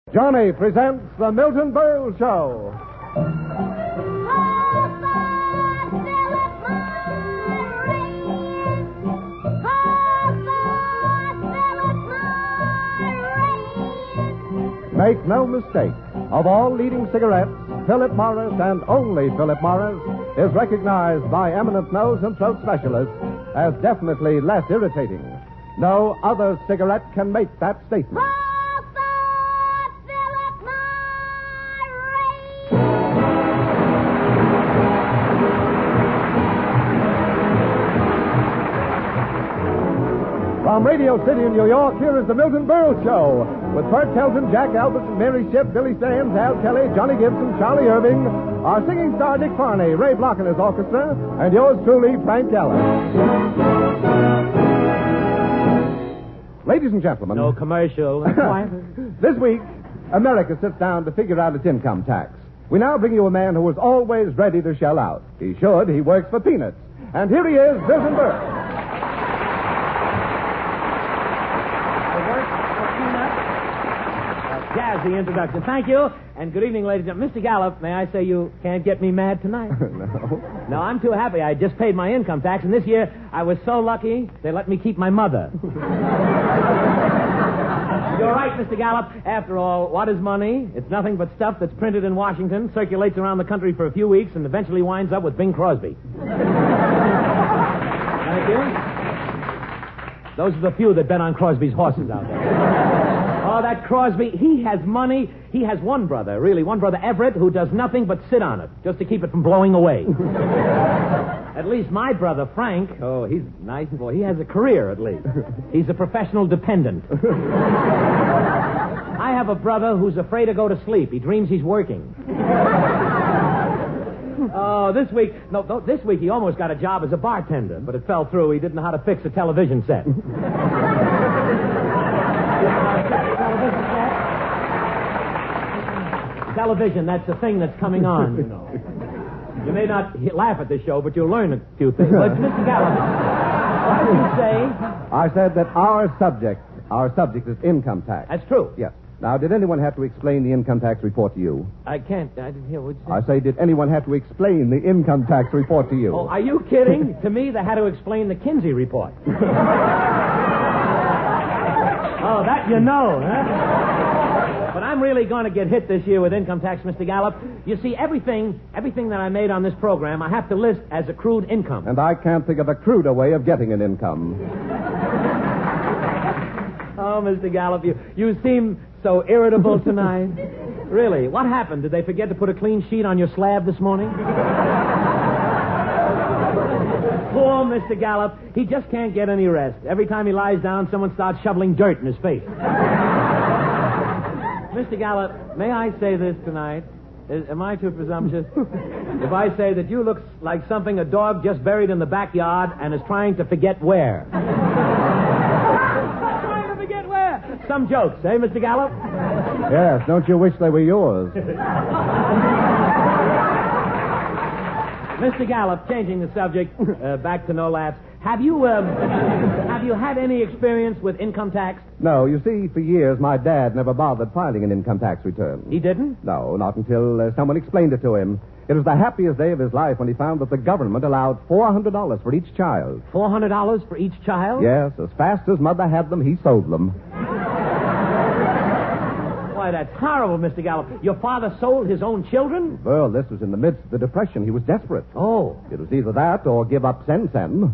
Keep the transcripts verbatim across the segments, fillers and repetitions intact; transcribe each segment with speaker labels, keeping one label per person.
Speaker 1: Johnny presents The Milton Berle Show. Make no mistake, of all leading cigarettes, Philip Morris and only Philip Morris is recognized by eminent nose and throat specialists as definitely less irritating. No other cigarette can make that statement. From Radio City in New York, here is the Milton Berle Show with Bert Kelton, Jack Albertson, Mary Shipp, Billy Sands, Al Kelly, Johnny Gibson, Charlie Irving, our singing star Dick Farney, Ray Block and his orchestra, and yours truly, Frank Gallen. Ladies and gentlemen.
Speaker 2: No commercial.
Speaker 1: This week, America sits down to figure out its income tax. We now bring you a man who is always ready to shell out. He should. He works for peanuts. And here he is, Milton Berle.
Speaker 2: Jazzy introduction. Thank you, and good evening, ladies and gentlemen. Mister Gallup, may I say you can't get me mad tonight?
Speaker 1: No.
Speaker 2: No, I'm too happy. I just paid my income tax, and this year I was so lucky they let me keep my mother. You're right, Mister Gallup. After all, what is money? It's nothing but stuff that's printed in Washington, circulates around the country for a few weeks, and eventually winds up with Bing Crosby. Thank you. Those are the few that bet on Crosby's horses out there. Oh, that Crosby, he has money. He has one brother, really, one brother, Everett, who does nothing but sit on it, just to keep it from blowing away. At least my brother, Frank, oh, he's nice and boy. He has a career, at least. He's a professional dependent. I have a brother who's afraid to go to sleep. He dreams he's working. Oh, this week, no, no, this week he almost got a job as a bartender, but it fell through. He didn't know how to fix a television set. Television, that's the thing that's coming on, you know. You may not laugh at this show, but you'll learn a few things. But, Mister Gallup, what did you say?
Speaker 1: I said that our subject, our subject is income tax.
Speaker 2: That's true.
Speaker 1: Yes. Now, did anyone have to explain the income tax report to you?
Speaker 2: I can't, I didn't hear what you said.
Speaker 1: I say, did anyone have to explain the income tax report to you?
Speaker 2: Oh, are you kidding? To me, they had to explain the Kinsey report. Oh, that you know, huh? But I'm really going to get hit this year with income tax, Mister Gallup. You see, everything everything that I made on this program, I have to list as accrued income.
Speaker 1: And I can't think of a cruder way of getting an income.
Speaker 2: Oh, Mister Gallup, you, you seem so irritable tonight. Really, what happened? Did they forget to put a clean sheet on your slab this morning? Poor Mister Gallup, he just can't get any rest. Every time he lies down, someone starts shoveling dirt in his face. Mister Gallup, may I say this tonight? Is, am I too presumptuous? If I say that you look like something a dog just buried in the backyard and is trying to forget where. Trying to forget where? Some jokes, eh, Mister Gallup?
Speaker 1: Yes, don't you wish they were yours?
Speaker 2: Mister Gallup, changing the subject, uh, back to no laughs. Have you, um, have you had any experience with income tax?
Speaker 1: No, you see, for years my dad never bothered filing an income tax return.
Speaker 2: He didn't?
Speaker 1: No, not until uh, someone explained it to him. It was the happiest day of his life when he found that the government allowed four hundred dollars for each child.
Speaker 2: four hundred dollars for each child?
Speaker 1: Yes, as fast as Mother had them, he sold them.
Speaker 2: Why, that's horrible, Mister Gallup. Your father sold his own children?
Speaker 1: Well, this was in the midst of the Depression. He was desperate.
Speaker 2: Oh.
Speaker 1: It was either that or give up Sen Sen.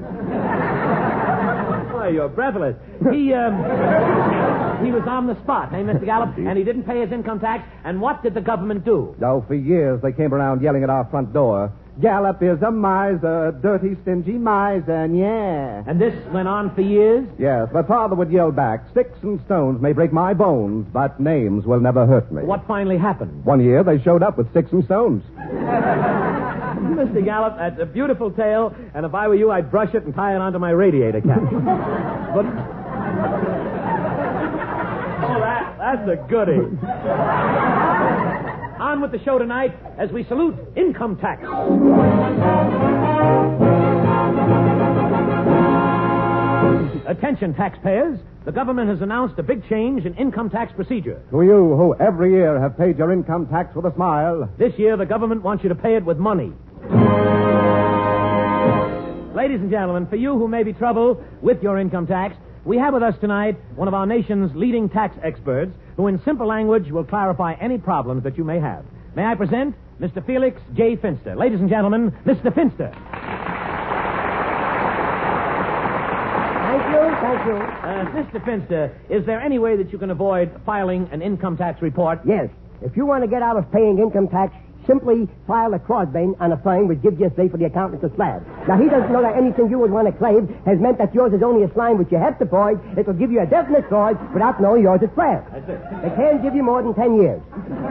Speaker 2: Why, you're breathless. He, um, he was on the spot, eh, Mister Gallup? And he didn't pay his income tax. And what did the government do?
Speaker 1: Oh, for years they came around yelling at our front door. Gallup is a miser, a dirty, stingy miser, yeah.
Speaker 2: And this went on for years?
Speaker 1: Yes, but Father would yell back, sticks and stones may break my bones, but names will never hurt me.
Speaker 2: What finally happened?
Speaker 1: One year they showed up with sticks and stones.
Speaker 2: Mister Gallup, that's a beautiful tale, and if I were you, I'd brush it and tie it onto my radiator cap. But... Oh, that, that's a goodie. On with the show tonight as we salute income tax. Attention, taxpayers. the government has announced a big change in income tax procedure.
Speaker 1: To you who every year have paid your income tax with a smile,
Speaker 2: This year, the government wants you to pay it with money. Ladies and gentlemen, for you who may be troubled with your income tax, we have with us tonight one of our nation's leading tax experts who, in simple language, will clarify any problems that you may have. May I present Mister Felix J. Finster. Ladies and gentlemen, Mister Finster.
Speaker 3: Thank you, thank you.
Speaker 2: Uh, Mister Finster, is there any way that you can avoid filing an income tax report?
Speaker 3: Yes, if you want to get out of paying income tax, simply file a crossbane on a firm which gives you a say for the accountant to slab. Now, he doesn't know that anything you would want to claim has meant that yours is only a slime which you have to void. It will give you a definite clause without knowing yours is slab.
Speaker 2: That's it.
Speaker 3: They can't give you more than ten years.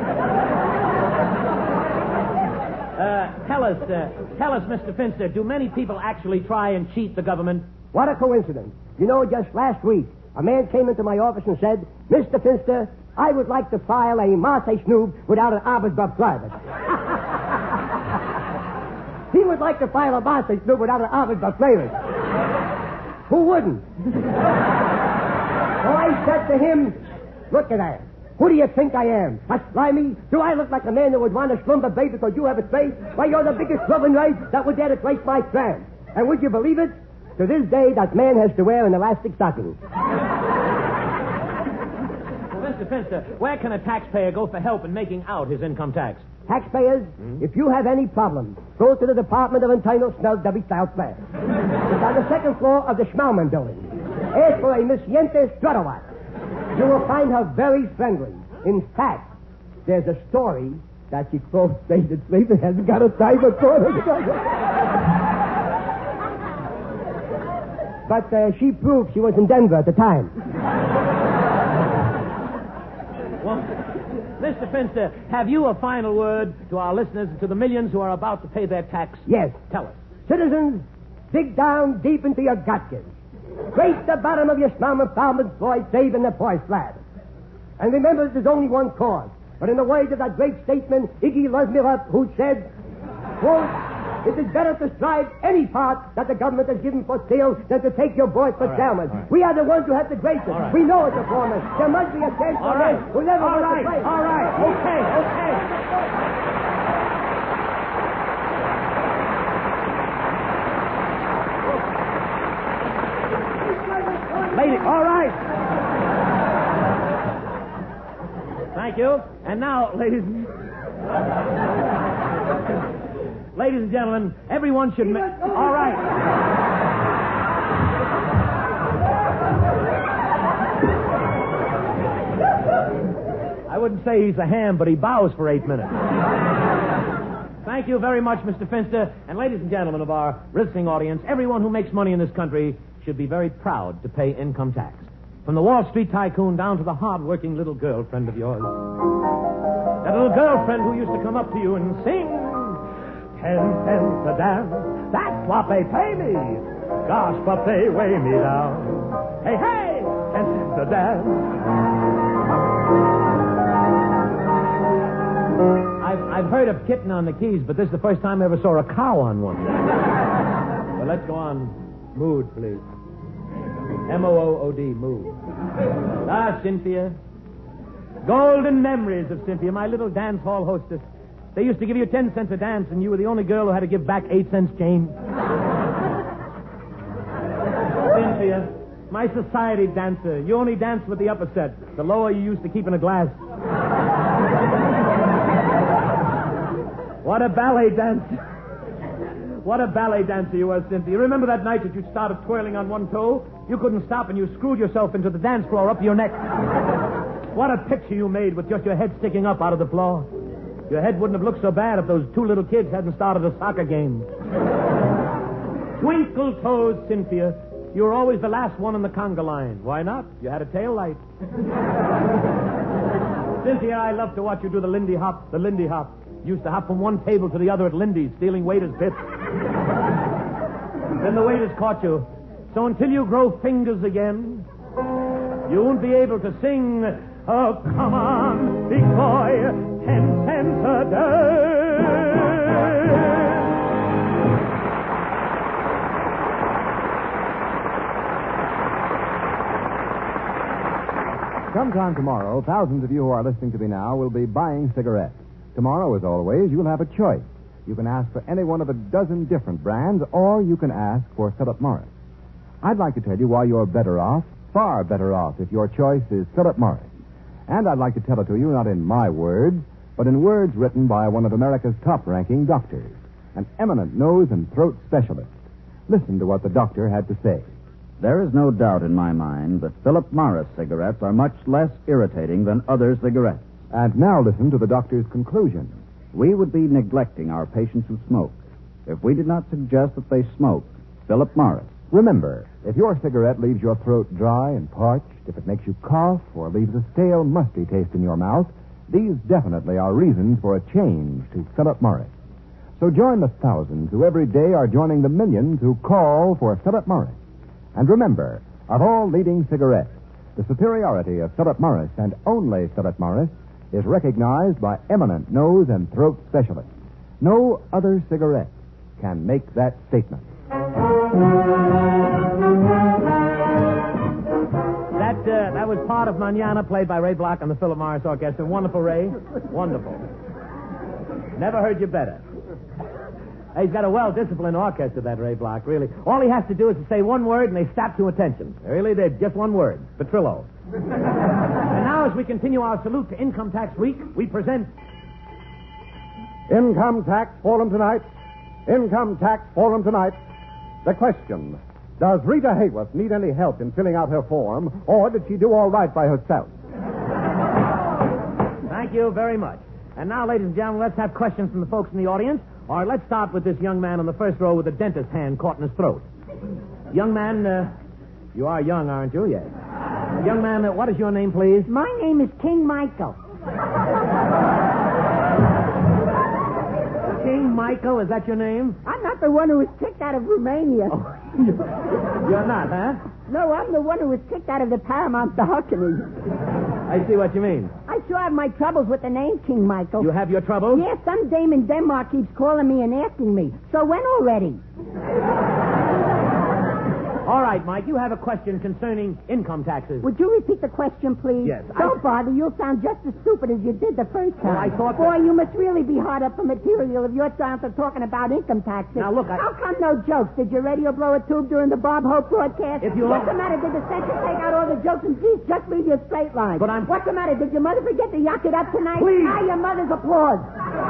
Speaker 2: Uh, tell us, uh, tell us, Mister Finster, do many people actually try and cheat the government?
Speaker 3: What a coincidence. You know, just last week, a man came into my office and said, Mister Finster, I would like to file a Marseille Snoop without an Arbeitsbub private. He would like to file a Marseille Snoop without an Arbeitsbub private. Who wouldn't? So I said to him, look at that. Who do you think I am? A slimy? Do I look like a man that would want to slumber baby because you have a trace? Why, you're the biggest loving right that would dare to trace my tram. And would you believe it? To this day, that man has to wear an elastic stocking.
Speaker 2: Well, Mister Finster, where can a taxpayer go for help in making out his income tax?
Speaker 3: Taxpayers, mm-hmm. if you have any problems, go to the Department of Internal Snell W. South Flat. It's on the second floor of the Schmaumann building. Ask for a Miss Yente Strutowat. You will find her very friendly. In fact, there's a story that she close stays asleep and hasn't got a time for toilet. But uh, she proved she was in Denver at the time.
Speaker 2: Well, Mister Finster, have you a final word to our listeners and to the millions who are about to pay their tax?
Speaker 3: Yes.
Speaker 2: Tell us.
Speaker 3: Citizens, dig down deep into your gutkins. Scrape the bottom of your Schmaumann Falmouth Floyd, saving the poor slab. And remember, there's only one cause. But in the words of that great statesman, Iggy Luzmirov, who said, quote, it is better to strive any part that the government has given for sale than to take your boys for
Speaker 2: right,
Speaker 3: salmon.
Speaker 2: right.
Speaker 3: We are the ones who have the greatest.
Speaker 2: Right.
Speaker 3: We know it's a foreman. There must be a chance for
Speaker 2: right.
Speaker 3: men who never
Speaker 2: All
Speaker 3: wants
Speaker 2: right.
Speaker 3: to play.
Speaker 2: All right. Okay, okay. Lady, all right. Thank you. And now, ladies and... Ladies and gentlemen, everyone should... Ma- all right. I wouldn't say he's a ham, but he bows for eight minutes. Thank you very much, Mister Finster. And ladies and gentlemen of our listening audience, everyone who makes money in this country should be very proud to pay income tax. From the Wall Street tycoon down to the hard-working little girlfriend of yours. That little girlfriend who used to come up to you and sing, ten cents a dance, that's what they pay me. Gosh, but they weigh me down. Hey, hey, ten cents a dance. I've, I've heard of kitten on the keys, but this is the first time I ever saw a cow on one. Well, let's go on. Mood, please. M O O O D, mood. Ah, Cynthia. Golden memories of Cynthia, my little dance hall hostess. They used to give you ten cents a dance, and you were the only girl who had to give back eight cents change. Cynthia, my society dancer. You only danced with the upper set. The lower you used to keep in a glass. What a ballet dancer. What a ballet dancer you were, Cynthia. Remember that night that you started twirling on one toe? You couldn't stop and you screwed yourself into the dance floor up to your neck. What a picture you made with just your head sticking up out of the floor. Your head wouldn't have looked so bad if those two little kids hadn't started a soccer game. Twinkle toes, Cynthia. You were always the last one in the conga line. Why not? You had a tail light. Cynthia, I love to watch you do the Lindy Hop, the Lindy Hop. You used to hop from one table to the other at Lindy's, stealing waiters' bits. Then the waiters caught you. So until you grow fingers again, you won't be able to sing, oh, come on, big boy, ten cents a day.
Speaker 1: Sometime tomorrow, thousands of you who are listening to me now will be buying cigarettes. Tomorrow, as always, you'll have a choice. You can ask for any one of a dozen different brands, or you can ask for Philip Morris. I'd like to tell you why you're better off, far better off, if your choice is Philip Morris. And I'd like to tell it to you not in my words, but in words written by one of America's top-ranking doctors, an eminent nose and throat specialist. Listen to what the doctor had to say.
Speaker 4: There is no doubt in my mind that Philip Morris cigarettes are much less irritating than other cigarettes.
Speaker 1: And now listen to the doctor's conclusion.
Speaker 4: We would be neglecting our patients who smoke if we did not suggest that they smoke Philip Morris.
Speaker 1: Remember, if your cigarette leaves your throat dry and parched, if it makes you cough or leaves a stale, musty taste in your mouth, these definitely are reasons for a change to Philip Morris. So join the thousands who every day are joining the millions who call for Philip Morris. And remember, of all leading cigarettes, the superiority of Philip Morris, and only Philip Morris, is recognized by eminent nose and throat specialists. No other cigarette can make that statement.
Speaker 2: That uh, that was part of Manana, played by Ray Block and the Philip Morris Orchestra. Wonderful, Ray. Wonderful. Never heard you better. Hey, he's got a well-disciplined orchestra, that Ray Block, really. All he has to do is to say one word, and they snap to attention. They really did. Just one word. Petrillo. And now, as we continue our salute to Income Tax Week, we present...
Speaker 1: Income Tax Forum tonight. Income Tax Forum tonight. The question, does Rita Hayworth need any help in filling out her form, or did she do all right by herself?
Speaker 2: Thank you very much. And now, ladies and gentlemen, let's have questions from the folks in the audience. All right, let's start with this young man on the first row with the dentist's hand caught in his throat. Young man, uh, you are young, aren't you? Yes. Young man, uh, what is your name, please?
Speaker 5: My name is King Michael.
Speaker 2: King Michael, is that your name?
Speaker 5: I'm not the one who was kicked out of Romania.
Speaker 2: Oh, you're not, huh?
Speaker 5: No, I'm the one who was kicked out of the Paramount balcony.
Speaker 2: I see what you mean.
Speaker 5: I sure have my troubles with the name King Michael.
Speaker 2: You have your troubles?
Speaker 5: Yes, some dame in Denmark keeps calling me and asking me. So when already?
Speaker 2: All right, Mike, you have a question concerning income taxes.
Speaker 5: Would you repeat the question, please?
Speaker 2: Yes.
Speaker 5: Don't
Speaker 2: I...
Speaker 5: bother. You'll sound just as stupid as you did the first time.
Speaker 2: Well, I thought
Speaker 5: Boy,
Speaker 2: that...
Speaker 5: you must really be hard up for material if you're down to talking about income taxes.
Speaker 2: Now, look, I...
Speaker 5: How come no jokes? Did your radio blow a tube during the Bob Hope broadcast?
Speaker 2: If you...
Speaker 5: What's the matter? Did the censor take out all the jokes and geez, just leave you a straight line?
Speaker 2: But I'm...
Speaker 5: What's the matter? Did your mother forget to yuck it up tonight?
Speaker 2: Please.
Speaker 5: Ah, your mother's applause.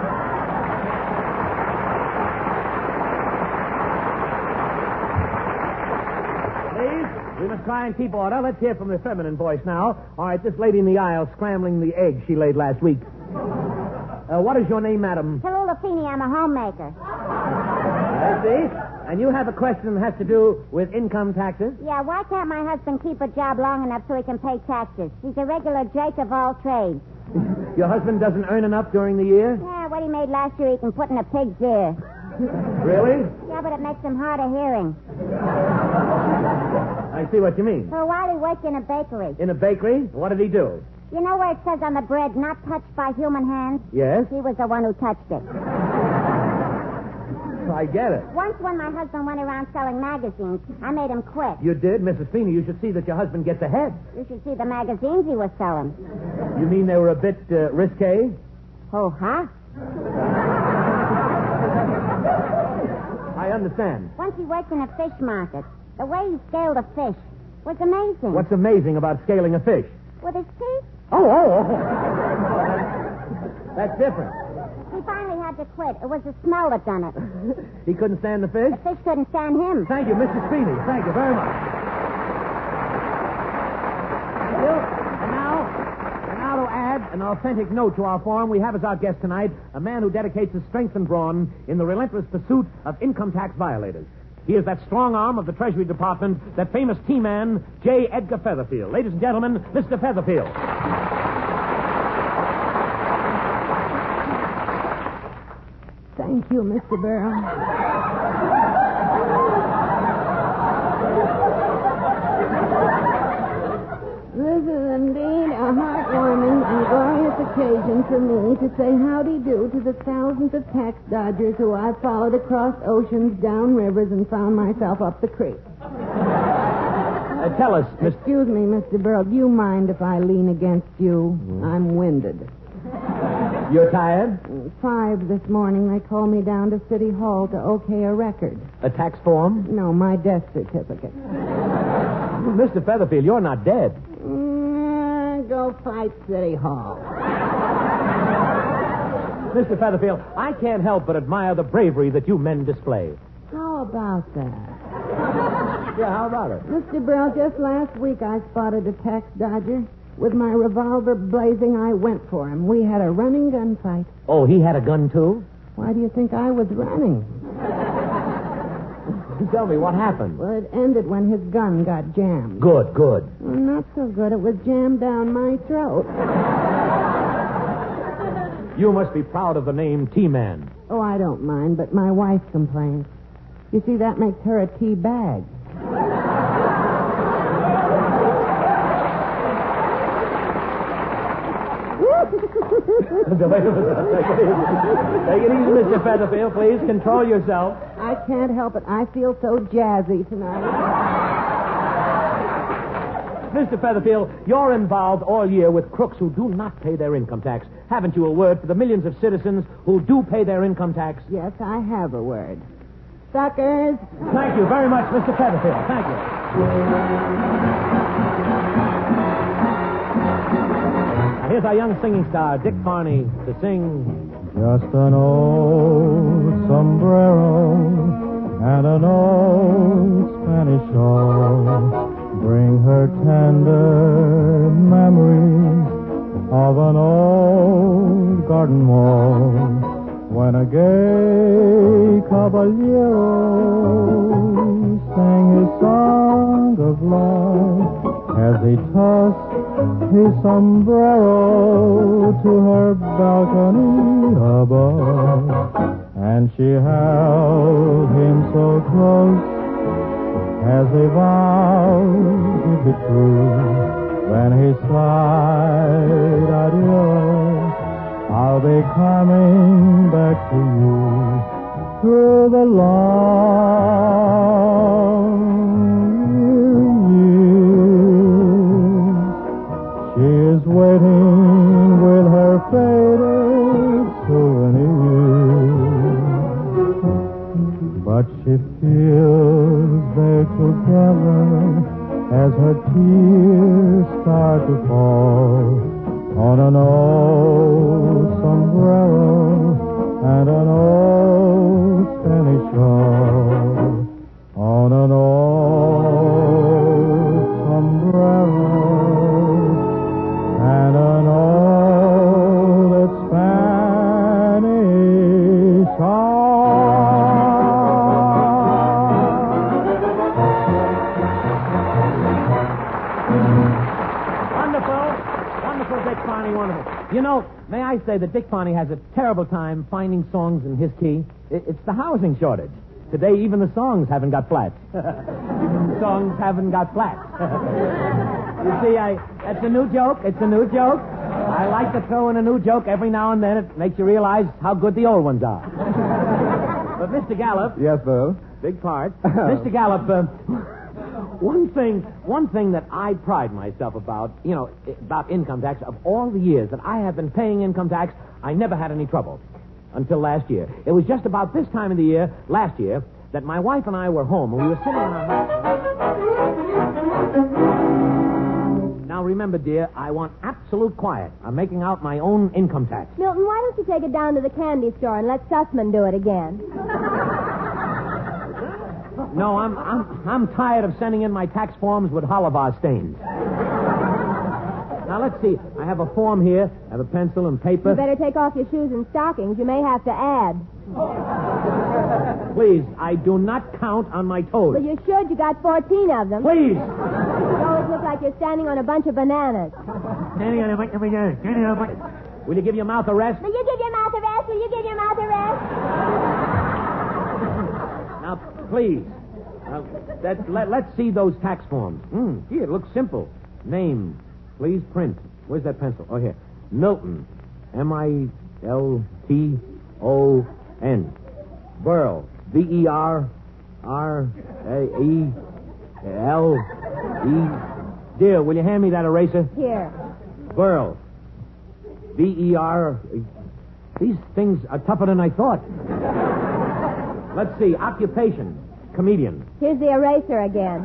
Speaker 2: We must try and keep order. Let's hear from the feminine voice now. All right, this lady in the aisle scrambling the eggs she laid last week. Uh, what is your name, madam?
Speaker 6: Tallulah Feeney, I'm a homemaker.
Speaker 2: I see. And you have a question that has to do with income taxes?
Speaker 6: Yeah, why can't my husband keep a job long enough so he can pay taxes? He's a regular Jake of all trades.
Speaker 2: Your husband doesn't earn enough during the year?
Speaker 6: Yeah, what he made last year he can put in a pig's ear.
Speaker 2: Really?
Speaker 6: Yeah, but it makes him hard of hearing.
Speaker 2: I see what you mean.
Speaker 6: For a while he worked in a bakery.
Speaker 2: In a bakery? What did he do?
Speaker 6: You know where it says on the bread, not touched by human hands?
Speaker 2: Yes?
Speaker 6: He was the one who touched it.
Speaker 2: I get it.
Speaker 6: Once when my husband went around selling magazines, I made him quit.
Speaker 2: You did? Missus Feeney, you should see that your husband gets ahead.
Speaker 6: You should see the magazines he was selling.
Speaker 2: You mean they were a bit uh, risque?
Speaker 6: Oh, huh?
Speaker 2: I understand.
Speaker 6: Once he worked in a fish market. The way he scaled a fish was amazing.
Speaker 2: What's amazing about scaling a fish?
Speaker 6: With his teeth?
Speaker 2: Oh, oh, oh. That's different.
Speaker 6: He finally had to quit. It was the smell that done it.
Speaker 2: He couldn't stand the fish?
Speaker 6: The fish couldn't stand him.
Speaker 2: Thank you, Missus Feeney. Thank you very much. Thank you. And now, and now to add an authentic note to our forum, we have as our guest tonight a man who dedicates his strength and brawn in the relentless pursuit of income tax violators. He is that strong arm of the Treasury Department, that famous T-man, J. Edgar Featherfield. Ladies and gentlemen, Mister Featherfield.
Speaker 5: Thank you, Mister Burrow. This is indeed a heartwarming and glorious occasion for me to say howdy do to the thousands of tax dodgers who I've followed across oceans, down rivers, and found myself up the creek.
Speaker 2: Uh, tell us, Miss...
Speaker 5: Excuse me, Mister Burl. Do you mind if I lean against you? Mm. I'm winded.
Speaker 2: You're tired?
Speaker 5: Five this morning, they called me down to City Hall to okay a record.
Speaker 2: A tax form?
Speaker 5: No, my death certificate.
Speaker 2: Mister Featherfield, you're not dead.
Speaker 5: Mm, go fight City Hall.
Speaker 2: Mister Featherfield, I can't help but admire the bravery that you men display.
Speaker 5: How about that?
Speaker 2: Yeah, how about it?
Speaker 5: Mister Burl, just last week I spotted a tax dodger. With my revolver blazing, I went for him. We had a running gunfight.
Speaker 2: Oh, he had a gun, too?
Speaker 5: Why do you think I was running?
Speaker 2: Tell me, what happened?
Speaker 5: Well, it ended when his gun got jammed.
Speaker 2: Good, good.
Speaker 5: Well, not so good. It was jammed down my throat.
Speaker 2: You must be proud of the name T-Man.
Speaker 5: Oh, I don't mind, but my wife complains. You see, that makes her a tea bag.
Speaker 2: Take it easy, Mister Featherfield. Please control yourself.
Speaker 5: I can't help it. I feel so jazzy tonight.
Speaker 2: Mister Featherfield, you're involved all year with crooks who do not pay their income tax. Haven't you a word for the millions of citizens who do pay their income tax?
Speaker 5: Yes, I have a word. Suckers.
Speaker 2: Thank you very much, Mister Featherfield. Thank you. Here's our young singing star, Dick Farney, to sing...
Speaker 7: Just an old sombrero and an old Spanish shawl bring her tender memories of an old garden wall when a gay caballero sang his song of love as he tossed his sombrero to her balcony above, and she held him so close as they vowed to be true. When he sighed, adieu, I'll be coming back to you through the long years. She is waiting with her faded souvenir, but she feels they're together as her tears start to fall on an old sombrero and an old Spanish shawl, on an old sombrero and an old Spanish shawl.
Speaker 2: Wonderful. Wonderful, Dick Farney, wonderful. You know, may I say that Dick Farney has a terrible time finding songs in his key. It, it's the housing shortage. Today, even the songs haven't got flats. Even the songs haven't got flats. You see, I it's a new joke. It's a new joke. I like to throw in a new joke every now and then. It makes you realize how good the old ones are. But Mister Gallup...
Speaker 1: Yes, Bill?
Speaker 2: Big part. Mister Gallup, uh, one thing one thing that I pride myself about, you know, about income tax, of all the years that I have been paying income tax, I never had any trouble. Until last year. It was just about this time of the year, last year, that my wife and I were home, and we were sitting in our house. Now, remember, dear, I want absolute quiet. I'm making out my own income tax.
Speaker 8: Milton, why don't you take it down to the candy store and let Sussman do it again?
Speaker 2: No, I'm I'm I'm tired of sending in my tax forms with Holivar stains. Now, let's see. I have a form here. I have a pencil and paper.
Speaker 8: You better take off your shoes and stockings. You may have to add.
Speaker 2: Please, I do not count on my toes.
Speaker 8: Well, you should. You got fourteen of them.
Speaker 2: Please.
Speaker 8: You always look like you're standing on a bunch of bananas.
Speaker 2: Will you give your mouth a rest?
Speaker 8: Will you give your mouth a rest? Will you give your mouth a rest?
Speaker 2: Now, please. Now, that, let, let's see those tax forms. Mm, gee, it looks simple. Name. Please print. Where's that pencil? Oh, here. Milton. M I L T O N. Burl. B E R R A E L E. Dear, will you hand me that eraser?
Speaker 8: Here.
Speaker 2: Burl. B E R. These things are tougher than I thought. Let's see. Occupation. Comedian.
Speaker 8: Here's the eraser again.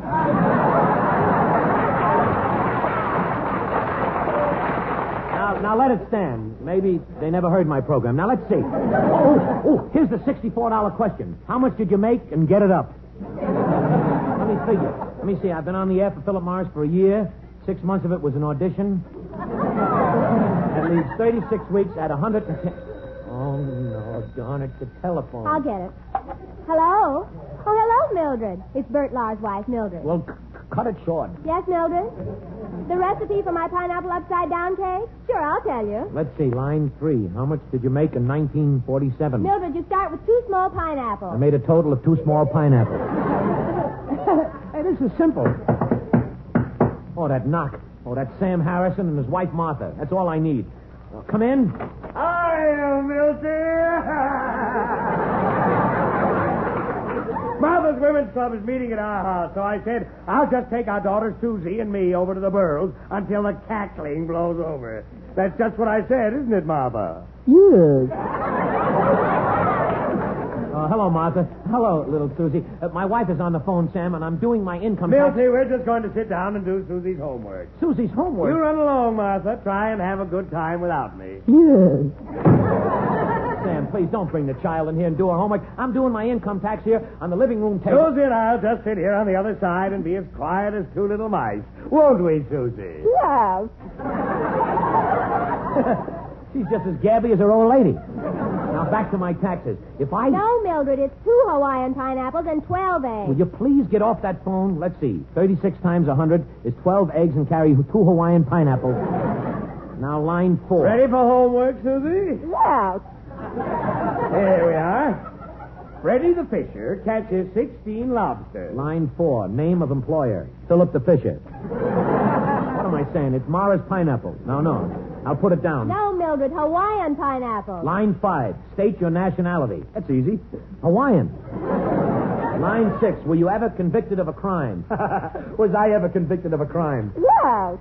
Speaker 2: Now, now let it stand. Maybe they never heard my program. Now, let's see. Oh, oh, here's the sixty-four dollar question. How much did you make and get it up? Let me figure. Let me see. I've been on the air for Philip Morris for a year. Six months of it was an audition. That leaves thirty-six weeks at one hundred ten. Oh, no, darn it, the telephone.
Speaker 8: I'll get it. Hello? Oh, hello, Mildred. It's Bert Lahr's wife, Mildred.
Speaker 2: Well, c- cut it short.
Speaker 8: Yes, Mildred? The recipe for my pineapple upside-down cake? Sure, I'll tell you.
Speaker 2: Let's see, line three. How much did you make in nineteen forty-seven?
Speaker 8: Mildred, you start with two small pineapples.
Speaker 2: I made a total of two small pineapples. Hey, this is simple. Oh, that knock. Oh, that's Sam Harrison and his wife, Martha. That's all I need. Uh, come in.
Speaker 3: Hi, Milty. Martha's Women's Club is meeting at our house, so I said I'll just take our daughter Susie and me over to the Burls until the cackling blows over. That's just what I said, isn't it, Martha?
Speaker 7: Yes.
Speaker 2: Uh, hello, Martha. Hello, little Susie. Uh, my wife is on the phone, Sam, and I'm doing my income tax.
Speaker 3: Milty, we're just going to sit down and do Susie's homework.
Speaker 2: Susie's homework?
Speaker 3: You run along, Martha. Try and have a good time without me.
Speaker 7: Yes.
Speaker 2: Sam, please don't bring the child in here and do her homework. I'm doing my income tax here on the living room table.
Speaker 3: Susie and I'll just sit here on the other side and be as quiet as two little mice. Won't we, Susie?
Speaker 8: Yes.
Speaker 2: She's just as gabby as her old lady. Now, back to my taxes. If I...
Speaker 8: No, Mildred, it's two Hawaiian pineapples and twelve eggs.
Speaker 2: Will you please get off that phone? Let's see. thirty-six times one hundred is twelve eggs and carry two Hawaiian pineapples. Now, line four.
Speaker 3: Ready for homework, Susie?
Speaker 8: Yes.
Speaker 3: Here we are. Freddie the Fisher catches sixteen lobsters.
Speaker 2: Line four. Name of employer. Philip the Fisher. What am I saying? It's Mara's pineapple. No, no. I'll put it down.
Speaker 8: No, Mildred, Hawaiian pineapple.
Speaker 2: Line five. State your nationality. That's easy. Hawaiian. Line six. Were you ever convicted of a crime? Was I ever convicted of a crime?
Speaker 8: Yes.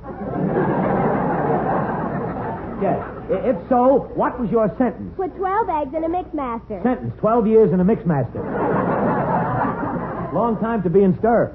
Speaker 2: Yes. I- If so, what was your sentence?
Speaker 8: Put twelve eggs in a mixmaster.
Speaker 2: Sentence. Twelve years in a mixmaster. Long time to be in stir.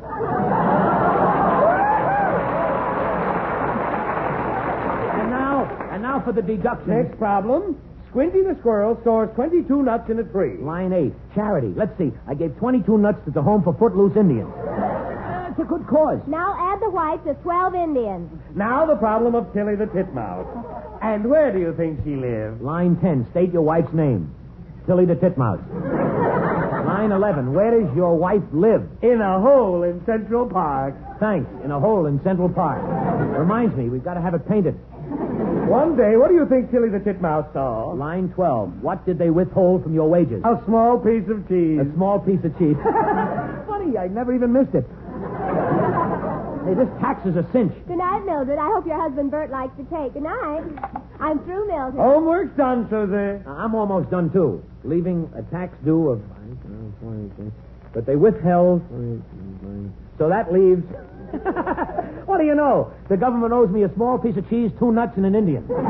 Speaker 2: And now, and now for the deductions.
Speaker 3: Next problem. Squinty the squirrel stores twenty-two nuts in a tree.
Speaker 2: Line eight. Charity. Let's see. I gave twenty-two nuts to the Home for Footloose Indians. That's a good cause.
Speaker 8: Now add the whites of twelve Indians.
Speaker 3: Now the problem of Tilly the Titmouse. And where do you think she lives?
Speaker 2: Line ten. State your wife's name. Tilly the Titmouse. Line eleven. Where does your wife live?
Speaker 3: In a hole in Central Park.
Speaker 2: Thanks. In a hole in Central Park. Reminds me, we've got to have it painted.
Speaker 3: One day, what do you think Tilly the Titmouse saw?
Speaker 2: Line twelve. What did they withhold from your wages?
Speaker 3: A small piece of cheese.
Speaker 2: A small piece of cheese. Funny, I never even missed it. Hey, this tax is a cinch.
Speaker 8: Good night, Mildred. I hope your husband Bert likes the cake. Good night. I'm through, Mildred.
Speaker 3: Homework's done, Susie.
Speaker 2: I'm almost done, too. Leaving a tax due of... But they withheld... So that leaves... What do you know? The government owes me a small piece of cheese, two nuts, and an Indian. There.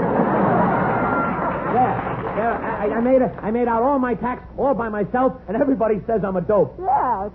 Speaker 2: There. I, I, made a, I made out all my tax all by myself, and everybody says I'm a dope.
Speaker 8: Yes.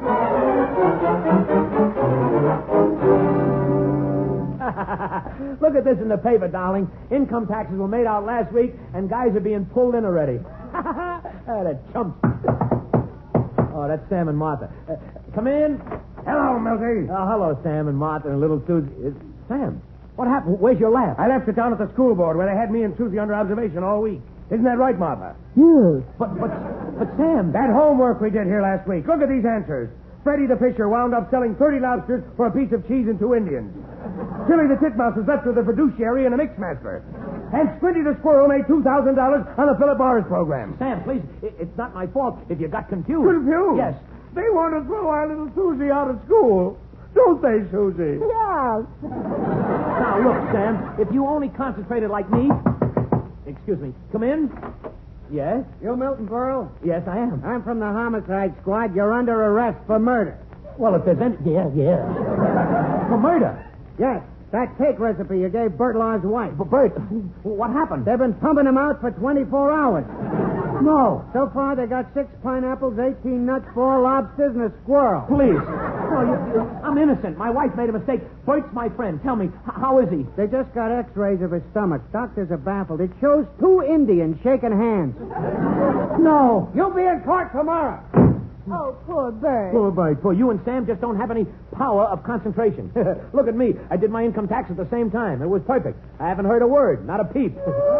Speaker 2: Look at this in the paper, darling. Income taxes were made out last week, and guys are being pulled in already. Ah, that chumps. Oh, that's Sam and Martha. Uh, come in.
Speaker 3: Hello, Milty.
Speaker 2: Oh, hello, Sam and Martha and little Susie. Uh, Sam, what happened? Where's your laugh?
Speaker 3: I left it down at the school board where they had me and Susie under observation all week. Isn't that right, Martha?
Speaker 7: Yes.
Speaker 2: But, but, but, Sam...
Speaker 3: That homework we did here last week. Look at these answers. Freddie the Fisher wound up selling thirty lobsters for a piece of cheese and two Indians. Tilly the Titmouse was left with a fiduciary and a mixmaster. And Squinty the Squirrel made two thousand dollars on the Philip Morris program.
Speaker 2: Sam, please, it, it's not my fault if you got confused.
Speaker 3: Confused?
Speaker 2: Yes.
Speaker 3: They want to throw our little Susie out of school. Don't they, Susie?
Speaker 8: Yes.
Speaker 2: Now, look, Sam, if you only concentrated like me... Excuse me. Come in. Yes?
Speaker 3: You Milton Burl?
Speaker 2: Yes, I am.
Speaker 3: I'm from the homicide squad. You're under arrest for murder.
Speaker 2: Well, if there's any... Yeah, yeah. For murder?
Speaker 3: Yes, that cake recipe you gave Bertlard's wife.
Speaker 2: But Bert, what happened?
Speaker 3: They've been pumping them out for twenty-four hours.
Speaker 2: No.
Speaker 3: So far, they got six pineapples, eighteen nuts, four lobsters, and a squirrel.
Speaker 2: Please. No, you, you, I'm innocent. My wife made a mistake. Bert's my friend. Tell me, h- how is he?
Speaker 3: They just got x-rays of his stomach. Doctors are baffled. It shows two Indians shaking hands.
Speaker 2: No.
Speaker 3: You'll be in court tomorrow.
Speaker 5: Oh, poor Bert.
Speaker 2: Poor Bert. Poor you and Sam just don't have any power of concentration. Look at me. I did my income tax at the same time. It was perfect. I haven't heard a word. Not a peep.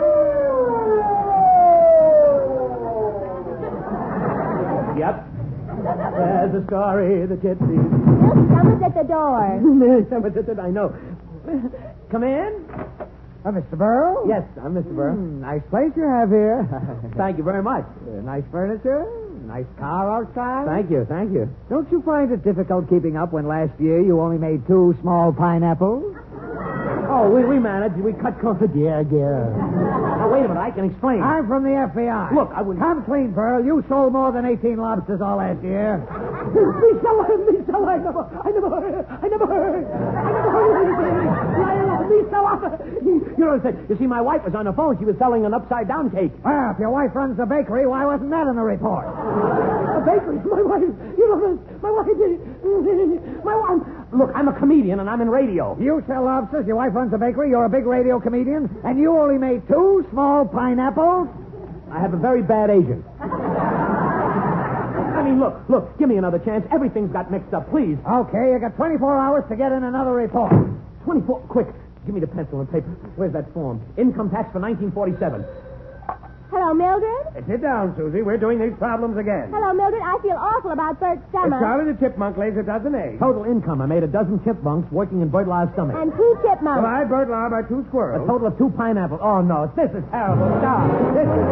Speaker 2: Yep. There's the story, the gypsies.
Speaker 8: Look, someone's at the door.
Speaker 2: Someone's at the... I know. Come in.
Speaker 3: Uh, Mister Burrow?
Speaker 2: Yes, I'm Mister Burrow.
Speaker 3: Hmm, nice place you have here.
Speaker 2: Thank you very much.
Speaker 3: Uh, nice furniture. Nice car outside.
Speaker 2: Thank you, thank you.
Speaker 3: Don't you find it difficult keeping up when last year you only made two small pineapples?
Speaker 2: Oh, we, we managed. We cut corners. Yeah, yeah. Now, wait a minute. I can explain.
Speaker 3: I'm from the F B I.
Speaker 2: Look, I wouldn't...
Speaker 3: Come clean, Burl. You sold more than eighteen lobsters all last year.
Speaker 2: Me so, me so, I never, I never heard, I never heard, I never heard. Me so, you know what I'm saying? You see, my wife was on the phone. She was selling an upside-down cake.
Speaker 3: Well, if your wife runs the bakery, why wasn't that in the report?
Speaker 2: The bakery? My wife, you know, my wife, my wife. Look, I'm a comedian and I'm in radio.
Speaker 3: You sell lobsters, your wife runs the bakery, you're a big radio comedian, and you only made two small pineapples?
Speaker 2: I have a very bad agent. I mean, look, look, give me another chance. Everything's got mixed up, please.
Speaker 3: Okay, you got twenty-four hours to get in another report.
Speaker 2: twenty-four, quick. Give me the pencil and paper. Where's that form? Income tax for nineteen forty-seven.
Speaker 8: Hello, Mildred.
Speaker 3: Sit down, Susie. We're doing these problems again.
Speaker 8: Hello, Mildred. I feel awful about Bert's stomach.
Speaker 3: Charlie the chipmunk lays a dozen eggs.
Speaker 2: Total income. I made a dozen chipmunks working in Bert Lau's stomach.
Speaker 8: And two chipmunks.
Speaker 3: I, Bert Lau, by two
Speaker 2: A
Speaker 3: squirrels.
Speaker 2: total of two pineapples. Oh, no. This is terrible. Stop. This is...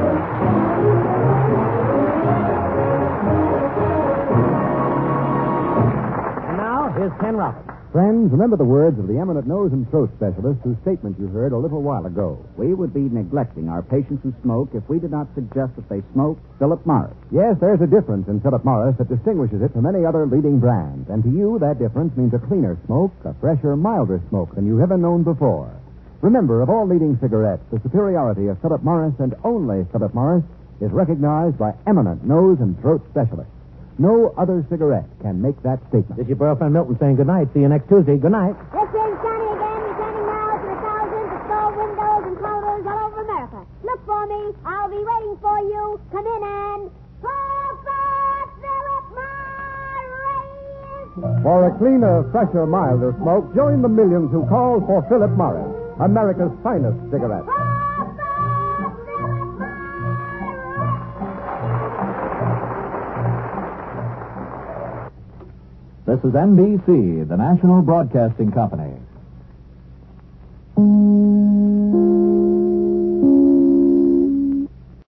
Speaker 2: And now, here's Ken Roberts.
Speaker 1: Friends, remember the words of the eminent nose and throat specialist whose statement you heard a little while ago.
Speaker 4: We would be neglecting our patients who smoke if we did not suggest that they smoke Philip Morris.
Speaker 1: Yes, there's a difference in Philip Morris that distinguishes it from any other leading brand. And to you, that difference means a cleaner smoke, a fresher, milder smoke than you've ever known before. Remember, of all leading cigarettes, the superiority of Philip Morris and only Philip Morris is recognized by eminent nose and throat specialists. No other cigarette can make that statement.
Speaker 2: This is your girlfriend Milton saying good night. See you next Tuesday. Good night.
Speaker 6: This is Johnny again, returning now to the thousands of store windows and counters all over America. Look for me. I'll be waiting for you. Come in and... Professor Philip Morris!
Speaker 1: For a cleaner, fresher, milder smoke, join the millions who call for Philip Morris, America's finest cigarette.
Speaker 9: This is N B C, the National Broadcasting Company.